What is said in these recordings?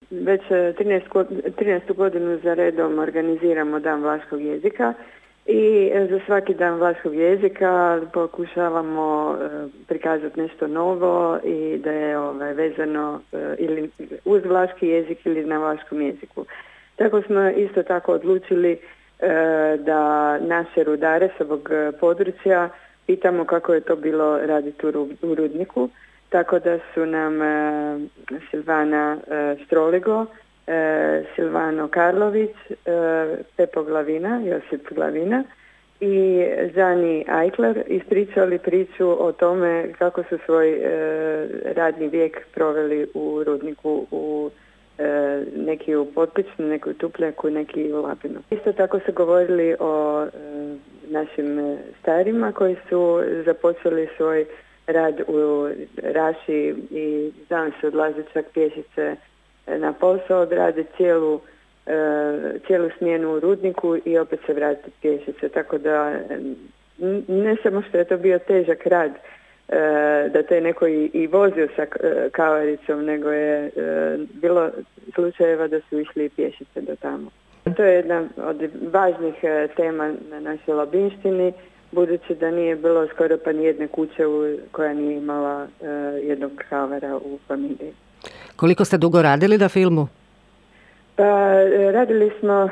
već 13. godinu za redom organiziramo Dan vlaškog jezika i za svaki Dan vlaškog jezika pokušavamo prikazati nešto novo i da je vezano ili uz vlaški jezik ili na vlaškom jeziku. Tako smo isto tako odlučili da naše rudare s ovog područja pitamo kako je to bilo raditi u rudniku. Tako da su nam Silvana Stroligo, Silvano Karlović, Pepo Glavina, Josip Glavina i Zani Ajkler ispričali priču o tome kako su svoj radni vijek proveli u rudniku, neki u Potpičnu, neki u Tupljaku, neki u Labinu. Isto tako su govorili o našim starima koji su započeli svoj rad u Raši i znam se odlazi čak pješice na posao, odrade cijelu smjenu u rudniku i opet se vrati pješice. Tako da ne samo što je to bio težak rad, da te neko i vozio sa kavaricom, nego je bilo slučajeva da su išli i pješice do tamo. To je jedna od važnih tema na našoj Labinštini, budući da nije bilo skoro pa nijedne kuće koja nije imala jednog kavara u familiji. Koliko ste dugo radili na filmu? Pa radili smo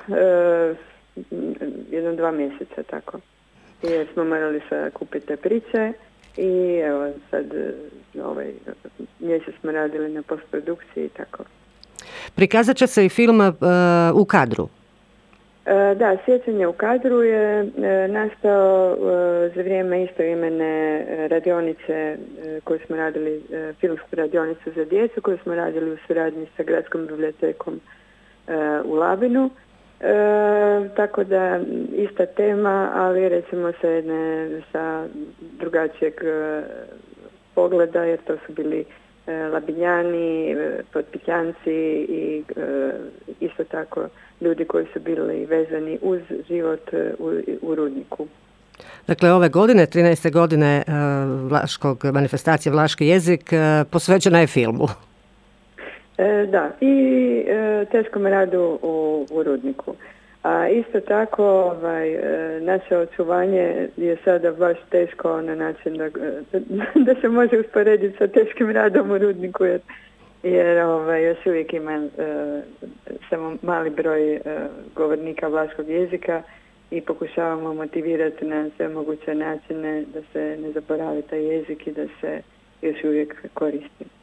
1-2 mjeseca tako. Jer smo morali kupiti te priče i evo sad mjesec smo radili na postprodukciji i tako. Prikazat će se i film u kadru. Da, Sjećanje u kadru je nastao za vrijeme istoimene radionice koju smo radili, filmsku radionicu za djecu koju smo radili u suradnji sa Gradskom bibliotekom u Labinu. Tako da ista tema, ali recimo sa drugačijeg pogleda, jer to su bili Labinjani, Potpićanci i isto tako ljudi koji su bili vezani uz život u rudniku. Dakle, ove godine, 13. godine manifestacije Vlaški jezik, posvećena je filmu. Da, i teškom radu u rudniku. A isto tako naše očuvanje je sada baš teško na način da se može usporediti sa teškim radom u rudniku, jer još uvijek ima samo mali broj govornika vlaškog jezika i pokušavamo motivirati na sve moguće načine da se ne zaboravi taj jezik i da se još uvijek koristi.